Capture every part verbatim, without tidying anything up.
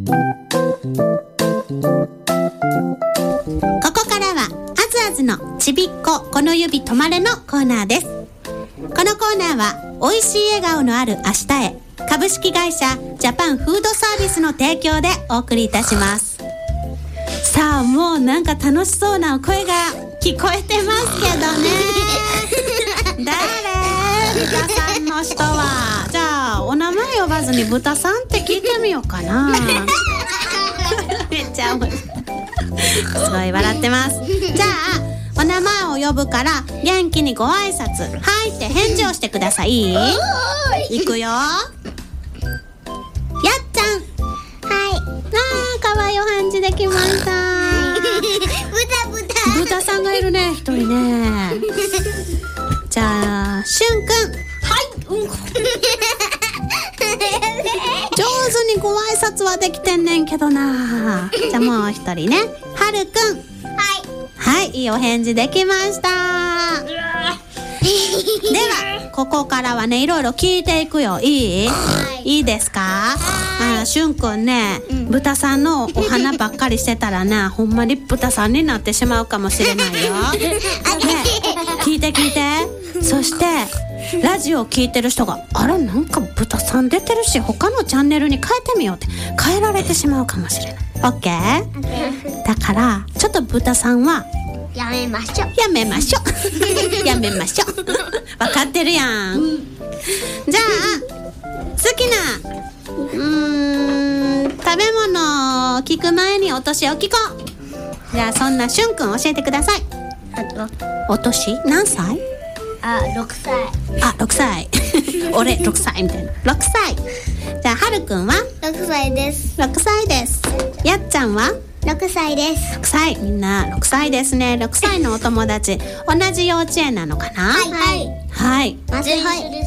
ここからはあずあずのちびっここの指止まれのコーナーです。このコーナーはおいしい笑顔のある明日へ株式会社ジャパンフードサービスの提供でお送りいたします。さあもうなんか楽しそうな声が聞こえてますけどね誰？豚さんの人は。じゃあお名前呼ばずに豚さんって聞いてみようかなめっちゃ面白いすごい笑ってます。じゃあお名前を呼ぶから元気にご挨拶はいって返事をしてください。いくよ。やっちゃん。はい。あーかわいいお返事できました豚豚豚さんがいるね、一人ねじゃあしゅんくん。はい、うん、上手にご挨拶はできてんねんけどな。じゃあもう一人ね、はるくん。はいはい、いいお返事できましたではここからはねいろいろ聞いていくよ。いい？はい、いいですか？あ、しゅんくんね、うん、豚さんのお花ばっかりしてたらなほんまに豚さんになってしまうかもしれないよね、聞いて聞いて。そしてラジオを聞いてる人があらなんか豚さん出てるし他のチャンネルに変えてみようって変えられてしまうかもしれない。オッケー？だからちょっと豚さんはやめましょうやめましょうやめましょう分かってるやん、うん、じゃあ好きなうーん食べ物を聞く前にお年を聞こう。じゃあそんなしゅんくん教えてください。お年何歳？ あ、ろくさい。 あ、ろくさい俺ろくさいみたいな。ろくさい。じゃあはるくんは？ ろくさいです。 ろくさいです。やっちゃんは？ ろくさいです。 ろくさい。みんなろくさいですね。ろくさいのお友達同じ幼稚園なのかな？ はいはいはい。 松穂です。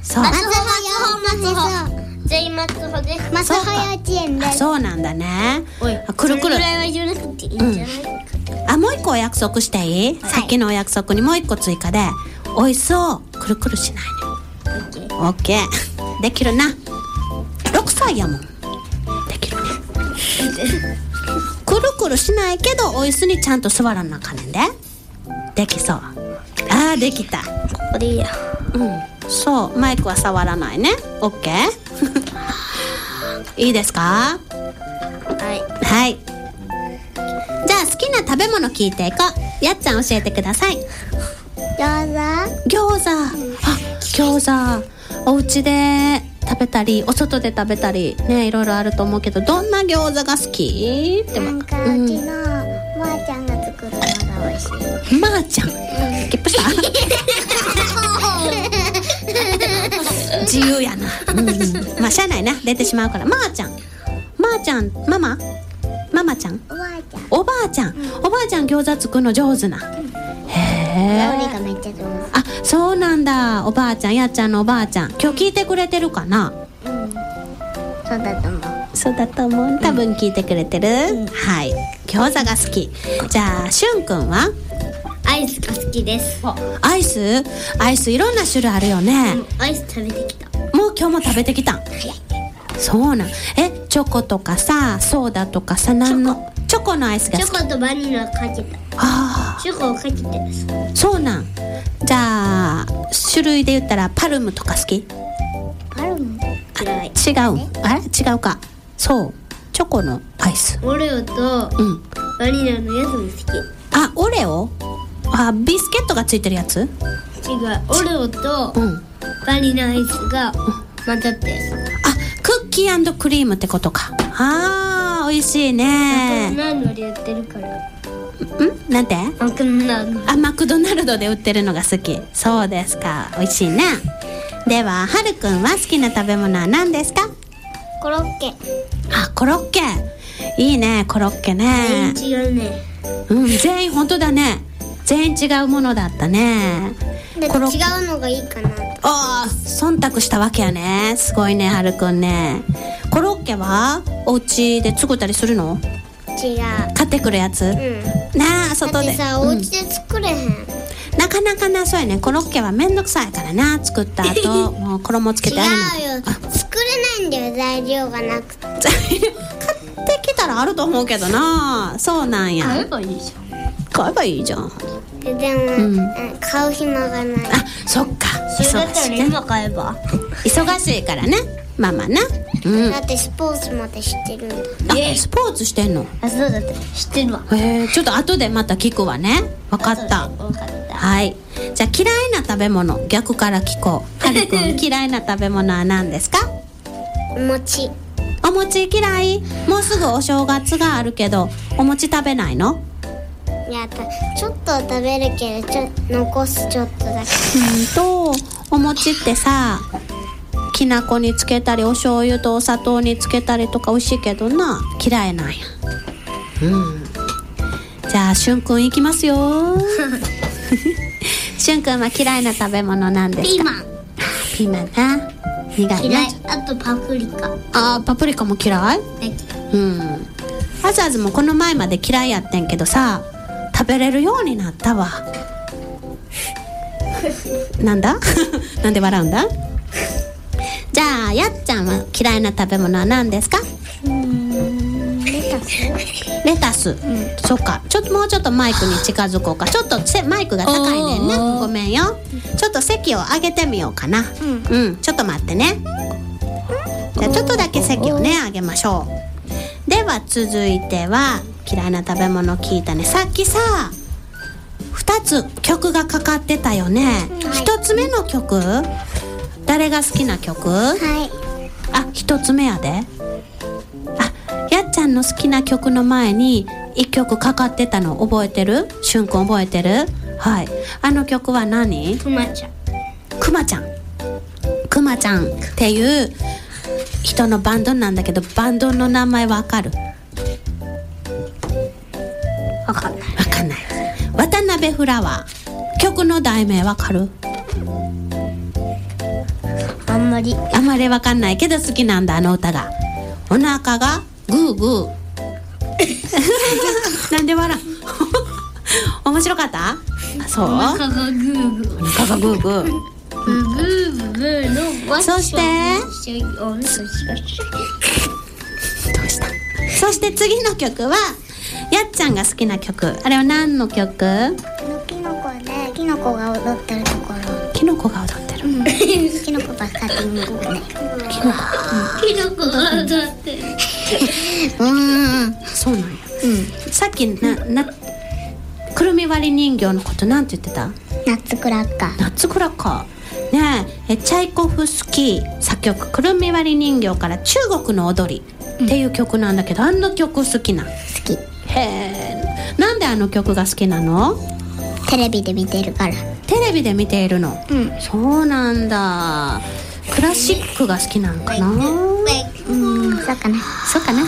そう。松穂松穂全員松穂です。松穂幼稚園です。 そうなんだね。おい、くるくる。 それぐらいは言わなくていいんじゃない、 うん、あ、もう一個お約束していい？はい、さっきのお約束にもう一個追加でおいしそうくるくるしないね。オッケーできるな。ろくさいやもん。できるねくるくるしないけどおいしにちゃんと座らなあかんねんで。できそう。あーできた。 ここでいいや。 うん、そうマイクは触らないね。オッケーいいですか？ はいはい。じゃあ好きな食べ物聞いていこう。やっちゃん教えてください。 餃子。 餃子、うん、あ、餃子お家で食べたりお外で食べたりねいろいろあると思うけどどんな餃子が好き？ってなんかうちのまーちゃんが作るのが美味しい。 まーちゃん、ゲップした自由やな、うん、まあしゃあないな出てしまうから。まーちゃんまーちゃんママママちゃんおばあちゃんおばあちゃん、うん、おばあちゃん餃子作るの上手な、うん、へー料理がめっちゃ上手。 あ、そうなんだ。おばあちゃんやっちゃんのおばあちゃん今日聞いてくれてるかな？ うん、そうだと思う。 そうだと思う。多分聞いてくれてる、うん、はい。餃子が好き。じゃあしゅんくんは？ アイスが好きです。 アイス？アイスいろんな種類あるよね、 うん、アイス食べてきた。 もう今日も食べてきたん？そうなん。え、チョコとかさソーダとかさ何のチョコのアイスが好き？ チョコとバニラかけた。 あ、 チョコをかけてる。 そうなん。じゃあ種類で言ったらパルムとか好き？ パルム嫌い。 違う？あれ違うか。そうチョコのアイスオレオと、うん、バニラのやつも好き。 あ、オレオ？あ、ビスケットがついてるやつ？違う、 オレオと、うん、バニラアイスが混ざったやつ。 あ、クッキー&クリームってことか。あー美味しいね。 マクドナルドで売ってるから。 ん？なんて？ マクドナルド。 あ、マクドナルドで売ってるのが好き。そうですか。美味しいね。でははるくんは好きな食べ物は何ですか？ コロッケ。 あ、コロッケいいね。コロッケね。 全員違うね。 うん、全員本当だね。全員違うものだったね。 で違うのがいいかな。 ああ、忖度したわけやね。すごいね、はるくんね。コロッケはお家で作ったりするの？ 違う。 買ってくるやつ？うん。なあ、外で。 だってさ、お家で作れへん。 なかなかな、そうやね。コロッケはめんどくさいからな。作った後もう衣つけてあるの。 違うよ。作れないんだよ、材料がなくて。 材料買っらあると思うけどな。そうなんや。 買えばいいじゃん。 買えばいいじゃん。 でも、うん、買う暇がない。 あ、そっか。 それだったら今買えば。 忙しいからね、ママね。うん、 だってスポーツまで知ってるんだ。 あ、スポーツしてんの？ あ、そうだって知ってるわ。 へえ、ちょっと後でまた聞くわね。わかった。 分かった。 はい。じゃあ嫌いな食べ物、逆から聞こう。はるくん嫌いな食べ物は何ですか？ お餅。 お餅嫌い？もうすぐお正月があるけどお餅食べないの？ いや、ちょっと食べるけどちょ残すちょっとだけ。 うんと、お餅ってさ、きな粉につけたりお醤油とお砂糖につけたりとか美味しいけどな、嫌いなんや。うん。じゃあしゅんくんいきますよ。しゅんくんは嫌いな食べ物なんですか？ ピーマン。 ピーマンな。苦いな。 嫌い。あとパプリカ。 あー、パプリカも嫌い？うん。あずあずもこの前まで嫌いやってんけどさ、食べれるようになったわ。なんだ？なんで笑うんだ？じゃあやっちゃんは嫌いな食べ物は何ですか？ うーん、レタス。 レタス、うん、そっか。ちょっともうちょっとマイクに近づこうか。ちょっとマイクが高いねんな。ごめんよ。ちょっと席を上げてみようかな。うん、うん、ちょっと待ってね。じゃあちょっとだけ席をね上げましょう。では続いては嫌いな食べ物聞いたね。さっきさふたつ曲がかかってたよね。ひとつめの曲、誰が好きな曲？ はい。 あ、ひとつめやで。あ、やっちゃんの好きな曲の前にいっきょくかかってたの覚えてる？しゅんくん覚えてる？はい。あの曲は何？ くまちゃん。 くまちゃん。くまちゃんっていう人のバンドなんだけど、バンドの名前わかる？ わかんない。 わかんない。渡辺フラワー。曲の題名わかる？ あんまりあんまりわかんないけど好きなんだ、あの歌が。お腹がグーグー。なんで笑う？面白かった？あ、そう？お腹がグーグー。 お腹がグーグー。 グーグーグーの。 そしてどうした？そして次の曲はやっちゃんが好きな曲。あれは何の曲？ キノコでキノコが踊ってるところ。 キノコが踊ってる。うん、 キノコばっかり見るね。 キノコ。 キノコが踊ってる。 うん、そうなんや。うん。さっきななくるみ割り人形のことなんて言ってた？ ナッツクラッカー。 ナッツクラッカー。ねえ、えチャイコフスキー作曲くるみ割り人形から中国の踊りっていう曲なんだけど、うん、あの曲好きな？好き。 へえ。なんであの曲が好きなの？ テレビで見てるから。 テレビで見ているの？ うん。 そうなんだ。クラシックが好きなのかな？うん、 そうかな。 そうかな。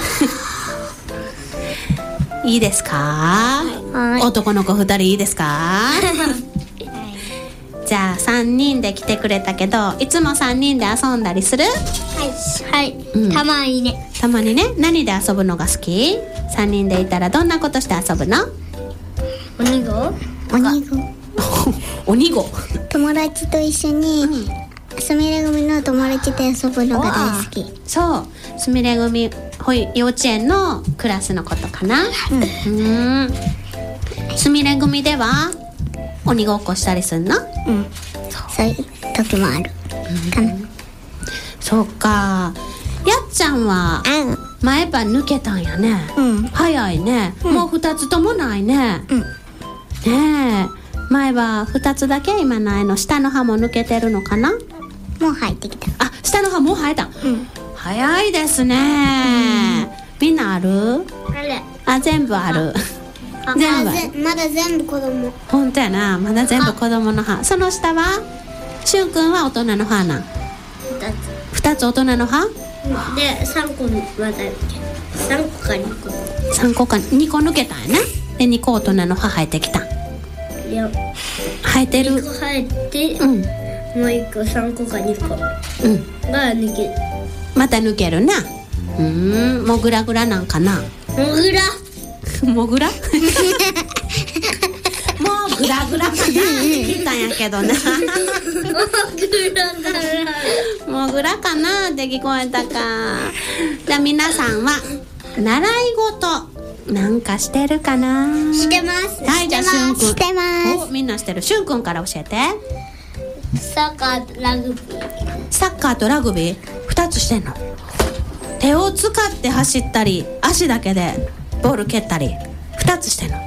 いいですか？はい。男の子ふたりいいですか？じゃあさんにんで来てくれたけど、いつもさんにんで遊んだりする？ はいはい、 うん、 たまにね。 たまにね。何で遊ぶのが好き？さんにんでいたらどんなことして遊ぶの？ 鬼ご鬼ご鬼ご友達と一緒に、うん、すみれ組の友達と遊ぶのが大好き。 そう、すみれ組幼稚園のクラスのことかな。うん、うん。すみれ組では鬼ごっこしたりすんの？ うん、そういう時もある、うん、かな。 そうか。やっちゃんは前歯抜けたんやね、うん、早いね、うん、もうふたつともないね、うん、ねえ、前歯ふたつだけ今ないの？下の歯も抜けてるのかな？ もう生えてきた。 あ、下の歯もう生えた、うん、早いですね、うん、みんなある？ あれ、 あ、全部ある。 あ全部ある。まだ全部子供。 ほんとやな、まだ全部子供の歯。その下はしゅんくんは大人の歯なん？ふたつ大人の歯で、さんこまださんこかにこさんこかにこ抜けたんやな。でにこ大人の歯生えてきた。 いや、 生えてる。 にこ生えて、うん、もういっこさんこかにこ、うん、が抜ける。 また抜けるな。うーん、もぐらぐらなんかな。 もぐらもぐらもうぐらぐらかな聞いたんやけどな。もぐらかなって聞こえたか。じゃあ皆さんは習い事なんかしてるかな。 してます。 はい、じゃあしゅんくん。 してます。 お、みんなしてる。しゅんくんから教えて。 サッカーとラグビー。 サッカーとラグビーふたつしてんの。手を使って走ったり、足だけでボール蹴ったりふたつしてんの。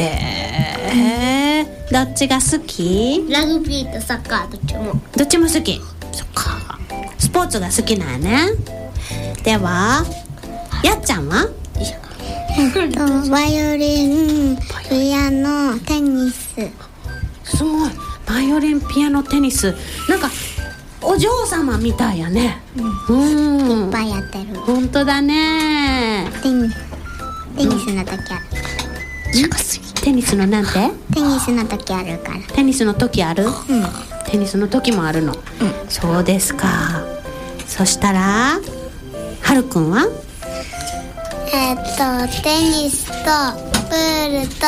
へえ、どっちが好き？ ラグビーとサッカーどっちも。 どっちも好き。そっか。スポーツが好きなんやね。では、やっちゃんは？ バイオリン、ピアノ、テニス。 すごい。バイオリン、ピアノ、テニス。なんかお嬢様みたいやね。うん。うん、 いっぱいやってる。 本当だね。 テニス、テニスの時ある。 近すぎ。テニスのなんて？ テニスの時あるから。 テニスの時ある？うん。テニスの時もあるの。 うん、 そうですか。そしたら、はるくんは？ えっとテニスとプールと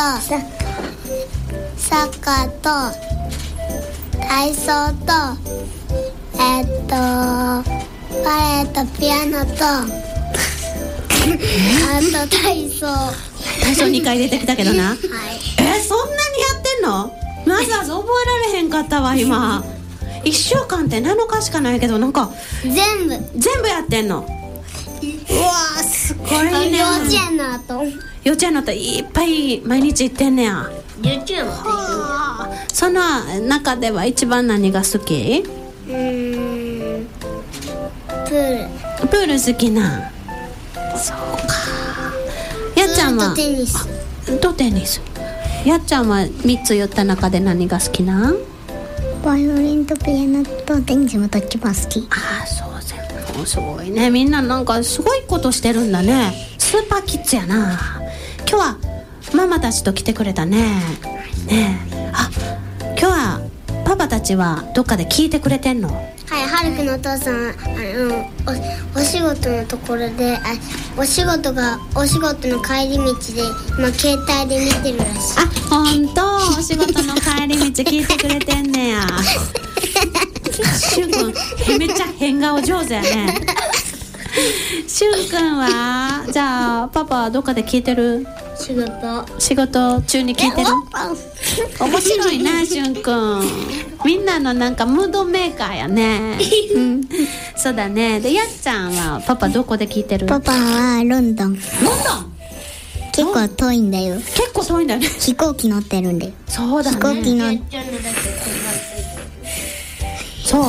サッカーと体操とえっとバレエとピアノとあと体操。 体操にかい出てきたけどな。はい。え、そんなにやってんの？まずは覚えられへんかったわ今。いっしゅうかんってなのかしかないけど、なんか全部全部やってんの。うわー、すごいね。 幼稚園の後幼稚園の後いっぱい毎日行ってんねや。 幼稚園もその中では一番何が好き？ うーんプール。 プール好きな。そうか。やっちゃんはとテニスとテニス。やっちゃんはみっつ言った中で何が好きな？ バイオリンとピアノとテニスもどっちも好き。 ああ、そう全部すごいね。みんななんかすごいことしてるんだね。スーパーキッズやな。今日はママたちと来てくれたね。ねえ、あ、今日はパパたちはどっかで聞いてくれてんの？ はい、はるくんのお父さん、あの お, お仕事のところで、あ、お仕事がお仕事の帰り道で今携帯で見てるらしい。 あ、ほんと？お仕事の帰り道聞いてくれてんねや。しゅんくんめっちゃ変顔上手やね。しゅんくんはじゃあパパはどっかで聞いてる？ 仕事仕事中に聞いてる？面白いな、しゅんくん。みんなのなんかムードメーカーやね。うん、そうだね。で、やっちゃんはパパどこで聞いてる？ パパはロンドン。 ロンドン？ 結構遠いんだよ。 結構遠いんだよね。 飛行機乗ってるんだよ。 そうだね。 飛行機乗っそう、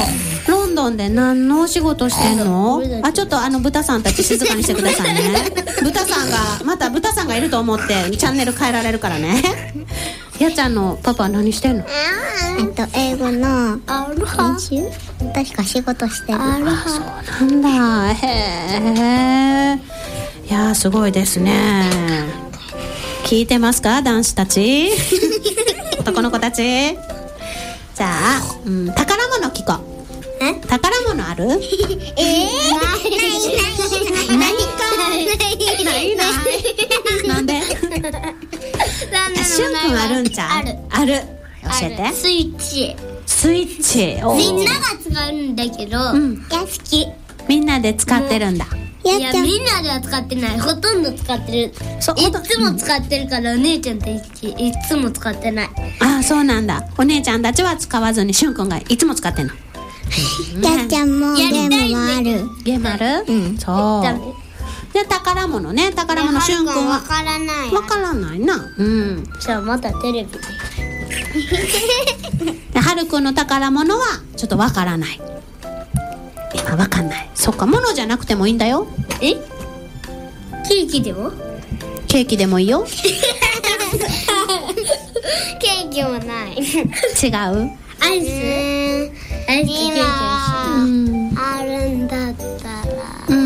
ロンドンで何のお仕事してんの？あ、ちょっとあの豚さんたち静かにしてくださいね。豚さんがまた豚さんがいると思ってチャンネル変えられるからね。やっちゃんのパパは何してんの？ えっと英語の練習？確か仕事してる。あ、 そうなんだ。へえ。いやー、すごいですね。聞いてますか、男子たち？男の子たち。じゃあ、うん、宝物聞こう。え？宝物ある？えー、ないないないないなんで？しゅんくんあるんちゃう？ あるある。教えて。 スイッチ。 スイッチ。 みんなが使うんだけど、うん、いや好き。 みんなで使ってるんだ。 いやみんなでは使ってない。ほとんど使ってる。そう、いつも使ってるから、お姉ちゃんたちいつも使ってない。 ああ、そうなんだ。お姉ちゃんたちは使わずにしゅんくんがいつも使ってんの。 やっちゃんもゲームもある。 ゲームある？うん、そう。で、宝物ね。宝物、しゅんくんはわからない。 わからないな。うん。 じゃあまたテレビで。はるくんの宝物はちょっとわからない。今わかんない。そっか、物じゃなくてもいいんだよ。 え？ケーキでも？ ケーキでもいいよ。 ケーキもない。違う？ アイス？アイスケーキ今あるんだったら、うん、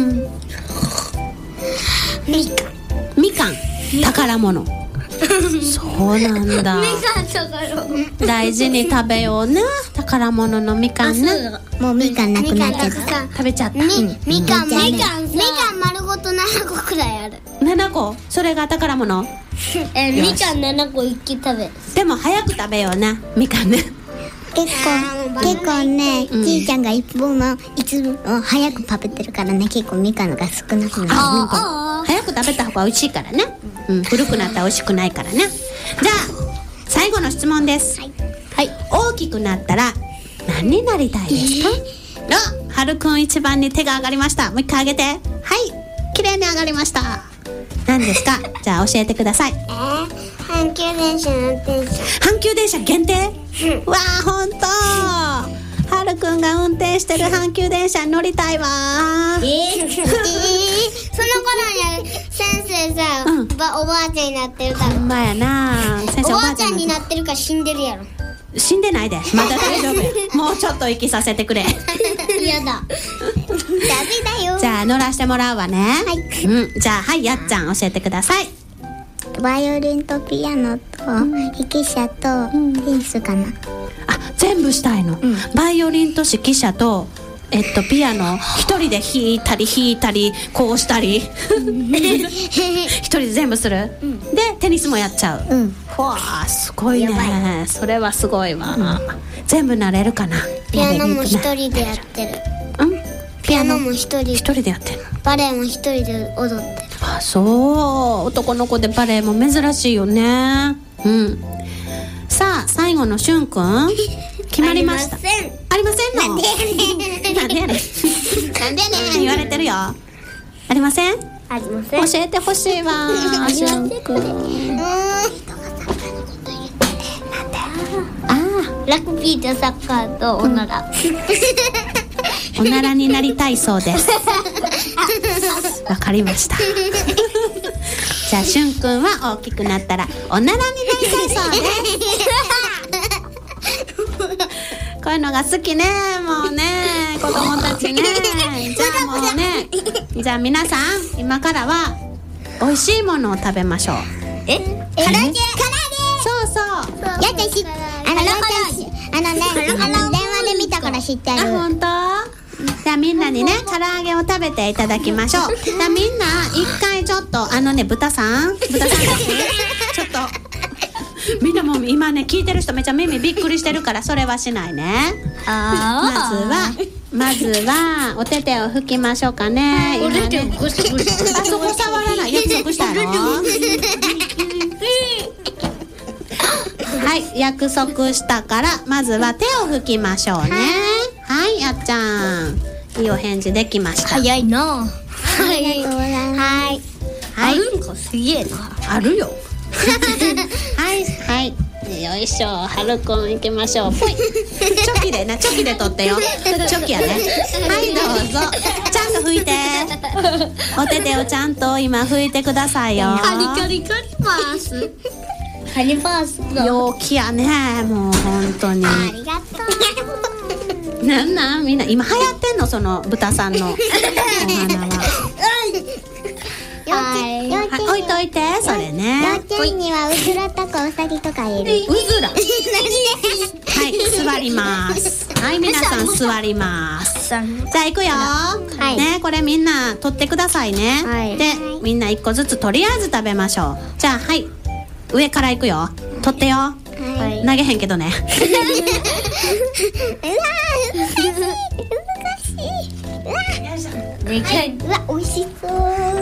みかん。 みかん、宝物。そうなんだ。 みかん宝物。 大事に食べような、宝物のみかんな。 もうみかんなくなっちゃった。 食べちゃった。 み、うん、みかん、みかん、みかん丸ごとななこくらいある。 ななこ？それが宝物？ えー、みかんななこ一気食べ。 でも早く食べような、みかんね。 結構結構ね、 うんちいちゃんが一本もいつも早く食べてるからね、結構みかんが少なくなる。 あ早く食べた方が美味しいからね、うん、古くなったら美味しくないからね。じゃあ最後の質問です。 はい、 はい、大きくなったら何になりたいですか？あ、はるくん一番に手が上がりました。もう一回上げて。はい、綺麗に上がりました。何ですか？じゃあ教えてください。 えー、阪急電車の運転手。 阪急電車限定？わあ、ほんとはるくんが運転してる阪急電車に乗りたいわ。 えー、えー、その頃に先生さ、 うん、 ばおばあちゃんになってるから。 ほんまやな。先生おばあちゃんになってるから死んでるやろ。 死んでないで、まだ大丈夫や。もうちょっと生きさせてくれ。 やだ。ダメだよ。 じゃあ乗らせてもらうわね。 はい、 うん、じゃあはい、やっちゃん教えてください。 バイオリンとピアノと指揮者とテニスかな。 あ、全部したいの、うん、バイオリンと指揮者とえっとピアノ一人で弾いたり弾いたりこうしたり一人で全部する、うん、でテニスもやっちゃう、うん、わあすごいね。それはすごいわ、うん、全部なれるかな。 ピアノも一人でやってる。 うん、 ピアノも一人一人でやってる。 バレエも一人で踊ってる。 あ、そう、男の子でバレエも珍しいよね。うん。さあ最後のしゅんくん決まりました。 ありません。 ありませんの。 なんでやねん。 なんでやねん。なんでやねん言われてるよ。ありません。 ありません。 教えてほしいわ。しゅんくん。 うん。 あラグビーとサッカーとおなら。 おならになりたいそうです。わかりました。じゃあしゅんくんは大きくなったらおならになりたいそうです。こういうのが好きね。もうね、子供たちね。じゃあもうね、じゃあ皆さん今からは美味しいものを食べましょう。 え？唐揚げ。唐揚げ。 そうそう。 やだし、あのあのね、あの電話で見たから知ってる。 あ、本当？じゃあみんなにね唐揚げを食べていただきましょう。じゃあみんな一回ちょっとあのね豚さん豚さんたちちょっとみんなもう今ね聞いてる人めっちゃ耳びっくりしてるからそれはしないね。まずはまずはお手手を拭きましょうかね。今ねあそこ触らない。約束したの？はい、約束したからまずは手を拭きましょうね。はい、やっちゃんいいお返事できました。 早いな。ありがとうございます。はい、 はい、 あるんかすげえな。あるよ。 はいはいよいしょ。はるくん行きましょう。ぽいチョキでな、チョキで取ってよ。チョキやね。はいどうぞ。ちゃんと拭いて。お手手をちゃんと今拭いてくださいよ。 カリカリカリパース。カリパース陽気やね。もう本当にありがとう。 なんなんみんな今流行ってんのその豚さんのお花は。 はい、 はい、置いといてそれね。 幼稚園にはうずらとかうさぎとかいる。 うずら。はい、座ります。はい、皆さん座ります。じゃあ行くよ。はい。ね、これみんな取ってくださいね。はい。で、みんな一個ずつとりあえず食べましょう。じゃあはい、上から行くよ。取ってよ。はい。投げへんけどね。 でかい。うわ、美味しそう。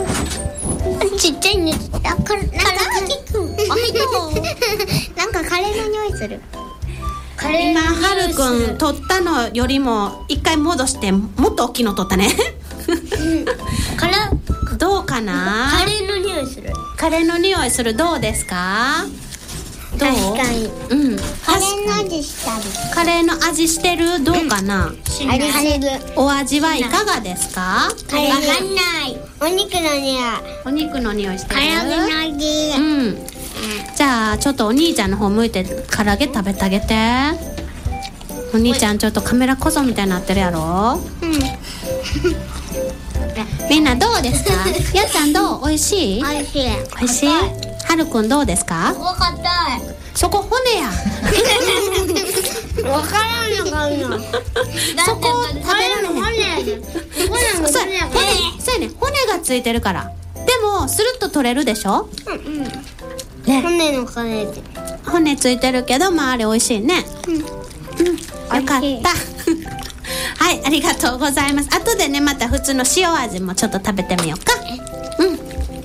ちっちゃいね。あ、から、なんかくん。なんかカレーの匂いする。 今はるくん取ったのよりも一回戻してもっと大きいの取ったね。 カレーどうかな。 カレーの匂いする。 カレーの匂いする。どうですか。どう？ 確かに。 うん。 カレーの味したり。 カレーの味してる。どうかな。 味してる。 お味はいかがですか。 カレーわかんない。お肉の匂い。 お肉の匂いしてる。 唐揚げの味。 うん。じゃあちょっとお兄ちゃんの方向いて唐揚げ食べてあげて。お兄ちゃんちょっとカメラ小僧みたいになってるやろ。うん。みんなどうですか。やっちゃんどう。美味しい。 美味しい。 美味しい。はるくんどうですか。 そこ硬い。 そこ骨や。 わからんのかな。 そこ食べられへん。 骨。骨。 そうやね。骨がついてるから。でもスルッと取れるでしょ。 うんうん。ね。骨の骨で。 骨ついてるけど周り美味しいね。うん。 うんよかったはいありがとうございます。後でねまた普通の塩味もちょっと食べてみようか。うん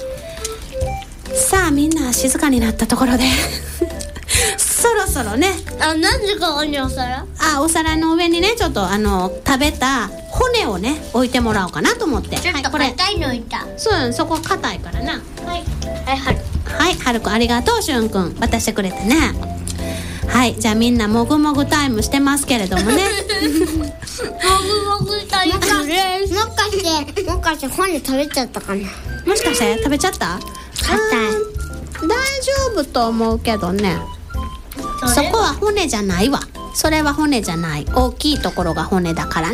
さあみんな静かになったところでそろそろねあ、何時かにお皿あお皿の上にねちょっとあの食べた骨をね置いてもらおうかなと思ってちょっと硬いのいた。 そうそこ硬いからな。 はいはいはいはいはるくんありがとうしゅんくん渡してくれてね。はいじゃあみんなもぐもぐタイムしてますけれどもねもぐもぐタイムです。もしかしてもしかして骨食べちゃったかな。 もしかして食べちゃった？ 硬い。 大丈夫と思うけどね。そこは骨じゃないわ。それは骨じゃない。大きいところが骨だからね。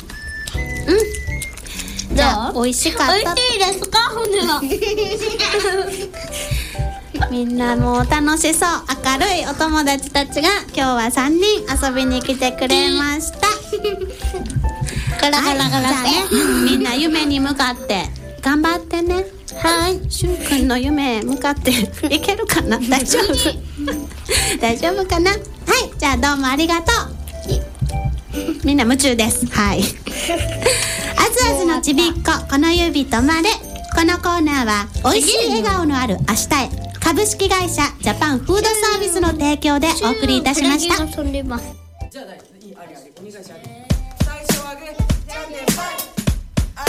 うん。じゃあ美味しかった。 美味しいですか骨は。 みんなもう楽しそう明るいお友達たちが今日はさんにん遊びに来てくれました。 ガラガラガラ、 はい、じゃあねみんな夢に向かって頑張ってね。はいしゅんくんの夢向かっていけるかな大丈夫大丈夫かな。はいじゃあどうもありがとう。みんな夢中です。はいあずあずのちびっここの指止まれ。このコーナーはおいしい笑顔のある明日へ株式会社ジャパンフードサービスの提供でお送りいたしました。 じゃあいいありありお願いします。最初はグーじゃんけんぽい。